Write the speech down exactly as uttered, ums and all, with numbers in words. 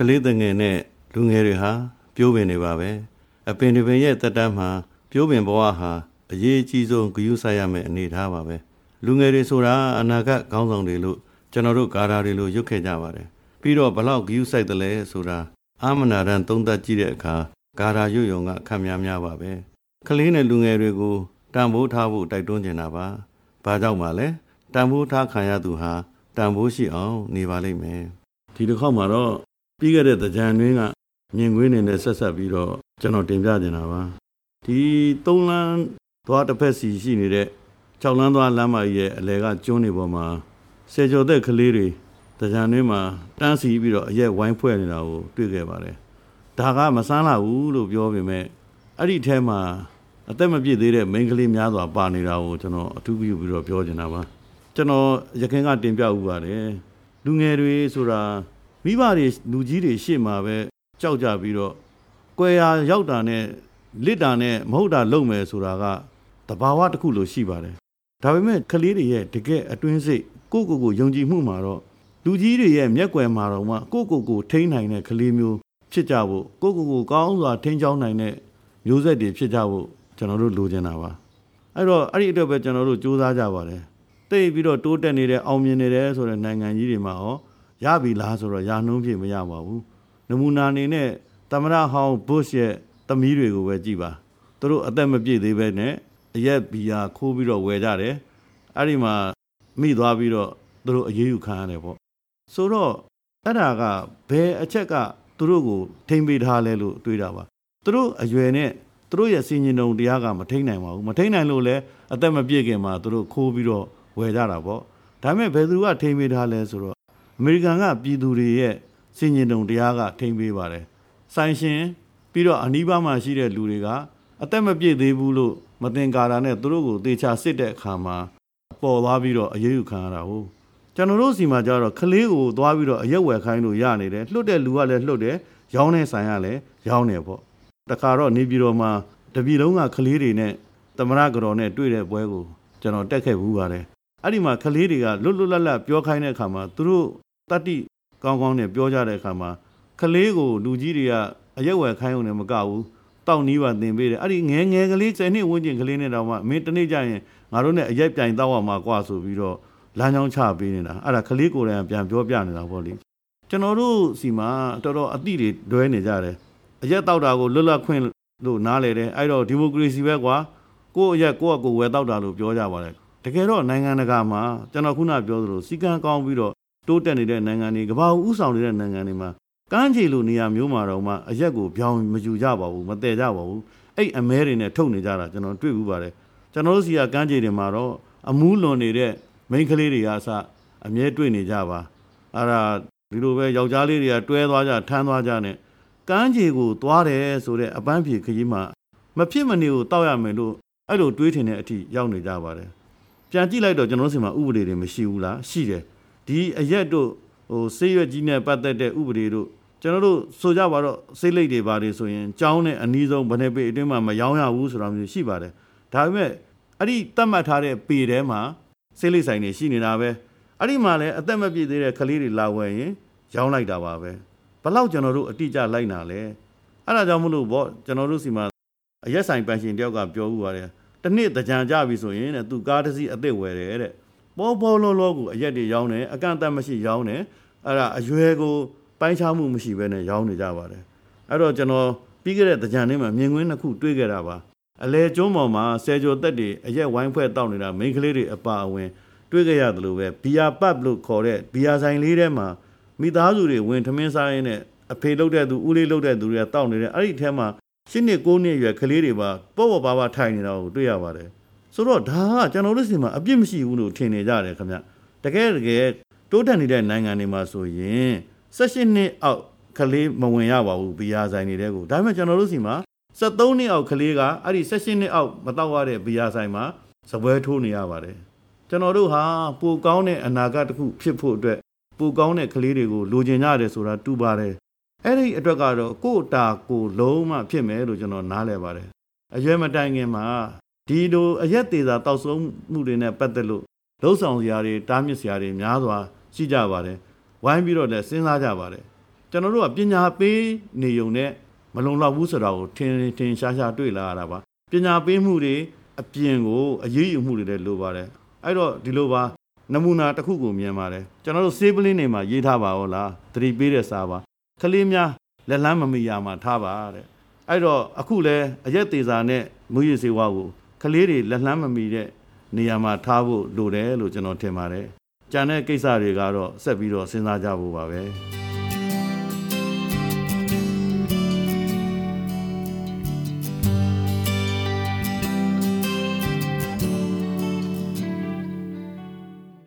လေးတငယ်နဲ့လူငယ်တွေဟာပြိုးပင်နေပါပဲအပင်တွေပင်ရဲ့တက်တမ်းမှာပြိုးပင်ဘဝဟာအရေးအကြီးဆုံးဂရုစိုက်ရမယ့်အနေအထားပါပဲလူငယ်တွေဆိုတာအနာဂတ်ခေါင်းဆောင်တွေလို့ကျွန်တော်တို့ဂါရာတွေလို့ရွတ်ခဲ့ကြပါတယ်ပြီးတော့ဘလောက်ဂရုစိုက်တယ်လဲဆိုတာအာမနာရန်သုံးသပ်ကြည့်တဲ့အခါဂါရာရွတ်ယုံကခက်များများပါပဲကလေးနဲ့လူငယ်တွေကိုတန်ဖိုးထားဖို့တိုက်တွန်းနေတာပါဘာကြောင့်ပါလဲတန်ဖိုးထားခံရသူဟာတန်ဖိုးရှိအောင်နေပါလိမ့်မယ်ဒီတစ်ခေါက်မှာတော့ပြီးခဲ့တဲ့သကြံတွင်းကမြင်ကွင်းနေနဲ့ဆက်ဆက်ပြီးတော့ကျွန်တော်တင်ပြနေတာပါဒီသုံးလမ်းသွားတစ်ဖက်စီရှိနေတဲ့၆လမ်းသွားလမ်းမကြီးရဲ့အလဲကကျွန်းနေပေါ်မှာဆယ်ကျော်သက်ကလေးတွေသကြံတွင်းမှာတန်းစီပြီးတော့အရက်ဝိုင်းဖွဲ့နေတာကိုတွေ့ခဲ့ပါတယ်ဒါကမဆန်းလာဘူးလို့ပြောပေမဲ့အဲ့ဒီထဲမှာအသက်မပြည့်သေးတဲ့မိန်းကလေးများစွာပါနေတာကိုကျွန်တော်အထူးပြုပြီးတော့ပြောချင်တာပါကျွန်တော်ရခင်ကတင်ပြဥပါတယ်လူငယ်တွေဆိုတာမိဘတွေလူကြီးတွေရှေ့မှာပဲကြောက်ကြပြီးတော့ကွယ်ရာရောက်တာနဲ့လစ်တာနဲ့မဟုတ်တာလုပ်မယ်ဆိုတာကတဘာဝတစ်ခုလိုရှိပါတယ်ဒါပေမဲ့ကလေးတွေရဲ့တကယ်အတွင်းစိတ်ကိုယ့်ကိုယ်ကိုယုံကြည်မှုမှာတော့လူကြီးတွေရဲ့မျက်ကွယ်မှာတော့မှကိုယ့်ကိုယ်ကိုထိန်းနိုင်တဲ့ကလေးမျိုးဖြစ်ကြဖို့ကိုယ့်ကိုယ်ကိုကောင်းစွာထိန်းချောင်းနိုင်တဲ့မျိုးဆက်တွေဖြစ်ကြဖို့ကျွန်တော်တို့လိုချင်တာပါအဲ့တော့အဲ့ဒီအတွက်ပဲကျွန်တော်တို့စူးစမ်းကြပါတယ်တိတ်ပြီးတော့တိုးတက်နေတဲ့အောင်မြင်နေတယ်ဆိုတဲ့နိုင်ငံကြီးတွေမှာရောရပြီလားဆိုတော့ရာနှုန်းဖြင့်မရပါဘူးနမူနာအနေနဲ့သမ္မတဟောင်းဘုရှ်ရဲ့သမီးတွေကိုပဲကြည့်ပါသူတို့အသက်မပြည့်သေးပဲနဲ့အရက်ဘီယာခိုးပြီးတော့ဝယ်ကြတယ်အဲ့ဒီမှာမိသွားပြီးတော့သူတို့အရေးယူခံရတယ်ပေါ့ဆိုတော့အဲ့ဒါကဘယ်အချက်ကသူတို့ကိုထိမ့်ပေးထားလဲလို့တွေးတာပါသူတို့အရွယ်နဲ့သူတို့ရဲ့စီရင်တုံတရားကမထိန်နိုင်ပါဘူးမထိန်နိုင်လို့လဲအသက်မပြည့်ခင်မှာသူတို့ခိုးပြီးတော့ဝယ်ကြတာပေါ့ဒါပေမဲ့ဘယ်သူကထိန်ပေးထားလဲဆိုတော့အမေရိကန်ကပြည်သူတွေရဲ့စီရင်တုံတရားကထိန်ပေးပါတယ်ဆိုင်ရှင်ပြီးတော့အနီးပါးမှာရှိတဲ့လူတွေကအသက်မပြည့်သေးဘူးလို့မတင်ကာတာနဲ့သူတို့ကိုတေချာစစ်တဲ့အခါမှာပေါ်သွားပြီးတော့အရေးယူခံရတာဟုတ်ကျွန်တော်တို့စီမှာကျတော့ကလေးကိုသွားပြီးတော့အရက်ဝယ်ခိုင်းလို့ရနေတယ်လှုပ်တဲ့လူကလည်းလှုပ်တယ်ရောင်းတဲ့ဆိုင်ကလည်းရောင်းတယ်ပေါ့တခါတော့နေပြည်တော်မှာတပြည်လုံးကကလေးတွေနဲ့သမရကတော်နဲ့တွေ့တဲ့ပွဲကိုကျွန်တော်တက်ခဲ့ဘူးပါတယ်အဲ့ဒီမှာကလေးတွေကလွတ်လွတ်လပ်လပ်ပြောခိုင်းတဲ့အခါမှာသူတို့တတိကောင်းကောင်းနဲ့ပြောကြတဲ့အခါမှာကလေးကိုလူကြီးတွေကအရက်ဝယ်ခိုင်းုံနဲ့မကဘူးတောက်နီးပါတင်ပေးတယ်အဲ့ဒီငယ်ငယ်ကလေးဆယ်နှစ်ဝန်းကျင်ကလေးနဲ့တောင်မှမင်းတနေ့ကျရင်ငါတို့နဲ့အရက်ပြိုင်တောက်ရမှာကွာဆိုပြီးတော့လမ်းကြောင်းချပေးနေတာအဲ့ဒါကလေးကိုယ်တိုင်ပြန်ပြောပြနေတာပေါ့လေကျွန်တော်တို့စီမှာတော်တော်အသည့်တွေတွဲနေကြတယ်အရက်တောက်တာကိုလွတ်လပ်ခွင့်လို့နားလေတယ်အဲ့တော့ဒီမိုကရေစီပဲကွာကိုယ့်အရက်ကိုယ့်အကိုဝယ်တောက်တာလို့ပြောကြပါတယ်တကယ်တော့နိုင်ငံတကာမှာကျွန်တော်ခုနပြောသလိုစီကံကောင်းပြီးတော့တိုးတက်နေတဲ့နိုင်ငံတွေကမ္ဘာဥဆောင်နေတဲ့နိုင်ငံတွေမှာကမ်းခြေလိုနေရာမျိုးမှာတော့မှအရက်ကိုပြောင်းမယူကြပါဘူးမတည်ကြပါဘူးအဲ့အမဲတွေနဲ့ထုတ်နေကြတာကျွန်တော်တွေ့ဘူးပါတယ်ကျွန်တော်တို့စီကကမ်းခြေတွေမှာတော့အမူးလွန်နေတဲ့မိန်းကလေးတွေကအစအမြဲတွေ့နေကြပါအဲ့ဒါဒီလိုပဲယောက်ျားလေးတွေကတွဲသွားကြထမ်းသွားကြနဲ့ကမ်းခြေကိုသွားတယ်ဆိုတဲ့အပန်းဖြေခကြီးမှာမဖြစ်မနေကိုတောက်ရမယ်လို့အဲ့လိုတွေးထင်တဲ့အထိရောက်နေကြပါတယ်ပြန်ကြည့်လိုက်တော့ကျွန်တော်တို့စီမှာဥပဒေတွေမရှိဘူးလားရှိတယ်ဒီအရက်တို့ဟိုဆေးရွက်ကြီးနဲ့ပတ်သက်တဲ့ဥပဒေတို့ကျွန်တော်တို့ဆိုကြပါတော့ဆေးလိပ်တွေပါတယ်ဆိုရင်ကျောင်းနဲ့အနီးဆုံးဗနေပေအတွင်းမှာမရောင်းရဘူးဆိုတာမျိုးရှိပါတယ်ဒါပေမဲ့အဲ့ဒီတတ်မှတ်ထားတဲ့ပေထဲမှာဆေးလိပ်ဆိုင်တွေရှိနေတာပဲအဲ့ဒီမှာလည်းအသက်မပြည့်သေးတဲ့ကလေးတွေလာဝယ်ရင်ရောင်းလိုက်တာပါပဲဘလောက်ကျွန်တော်တို့အတိအကျလိုက်နာလဲအဲ့ဒါကြောင့်မလို့ပေါ့ကျွန်တော်တို့စီမှာအရက်ဆိုင်ပန်ရှင်တယောက်ကပြောဦးပါတယ်တစ်နှစ်တကြံကြပြီဆိုရင်တဲ့သူကားတစ်စီးအစ်စ်ဝယ်တယ်တဲ့ပေါ်ပေါ်လောလောကိုအရက်တွေရောင်းတယ်အကန့်အသတ်မရှိရောင်းတယ်အဲ့ဒါအရွယ်ကိုပိုင်းခြားမှုမရှိဘဲနဲ့ရောင်းနေကြပါတယ်အဲ့တော့ကျွန်တော်ပြီးခဲ့တဲ့တကြံလေးမှာမြင်ကွင်းတစ်ခုတွေ့ခဲ့တာပါအလဲကျွန်းပေါ်မှာဆယ်ကျော်သက်တွေအရက်ဝိုင်းဖွဲ့တောက်နေတာမိန်းကလေးတွေအပါအဝင်တွေ့ခဲ့ရတယ်လို့ပဲဘီယာပပ်လို့ခေါ်တဲ့ဘီယာဆိုင်လေးထဲမှာမိသားစုတွေဝင်ထမင်းစားရင်းနဲ့အဖေလုတ်တဲ့သူဦးလေးလုတ်တဲ့သူတွေကတောက်နေတယ်အဲ့ဒီထဲမှာရှစ်နှစ်ကိုးနှစ်အရွယ်ကလေးတွေပါပေါ့ပေါ့ပါပါထိုင်နေတာကိုတွေ့ရပါတယ်ဆိုတော့ဒါကကျွန်တော်တို့စီမှာအပြစ်မရှိဘူးလို့ထင်နေကြတယ်ခင်ဗျတကယ်တကယ်တိုးတက်နေတဲ့နိုင်ငံတွေမှာဆိုရင်၁၈နှစ်အောက်ကလေးမဝင်ရပါဘူးဘီယာဆိုင်တွေတဲကိုဒါပေမဲ့ကျွန်တော်တို့စီမှာ၁၃နှစ်အောက်ကလေးကအဲ့ဒီ၁၈နှစ်အောက်မတောက်ရတဲ့ဘီယာဆိုင်မှာစပွဲထိုးနေရပါတယ်ကျွန်တော်တို့ဟာပိုကောင်းတဲ့အနာဂတ်တစ်ခုဖြစ်ဖို့အတွက်ပိုကောင်းတဲ့ကလေးတွေကိုလိုချင်ကြတယ်ဆိုတာတူပါတယ်အဲ့ဒီအတွက်ကတော့ကိုယ့်တာကိုလုံးဝဖြစ်မယ်လို့ကျွန်တော်နားလည်ပါတယ်အရွယ်မတိုင်ခင်မှာဒီလိုအရက်သေးတာတောက်ဆုံးမှုတွေနဲ့ပတ်သက်လို့လှုပ်ဆောင်စရာတွေတားမြစ်စရာတွေများစွာရှိကြပါတယ်ဝိုင်းပြီးတော့လည်းစဉ်းစားကြပါတယ်ကျွန်တော်တို့ကပညာပေးနေုံနဲ့မလုံလောက်ဘူးဆိုတာကိုထင်ထင်ရှားရှားတွေ့လာရတာပါပညာပေးမှုတွေအပြင်ကိုအရေးယူမှုတွေလည်းလိုပါတယ်အဲ့တော့ဒီလိုပါနမူနာတစ်ခုကိုမြင်ပါတယ်ကျွန်တော်တို့စေးပလင်းတွေမှာရေးထားပါဟောလားသတိပေးတဲ့စာပါကလေးများလက်လန်းမမီယာမှာထားပါတဲ့အဲ့တော့အခုလဲအရက်သေးစာနဲ့မူရည်စေဝါကိုကလေးတွေလက်လန်းမမီတဲ့နေရာမှာထားဖို့လိုတယ်လို့ကျွန်တော်ထင်ပါတယ်ကြံတဲ့ကိစ္စတွေကတော့ဆက်ပြီးတော့စဉ်းစားကြဖို့ပါပဲ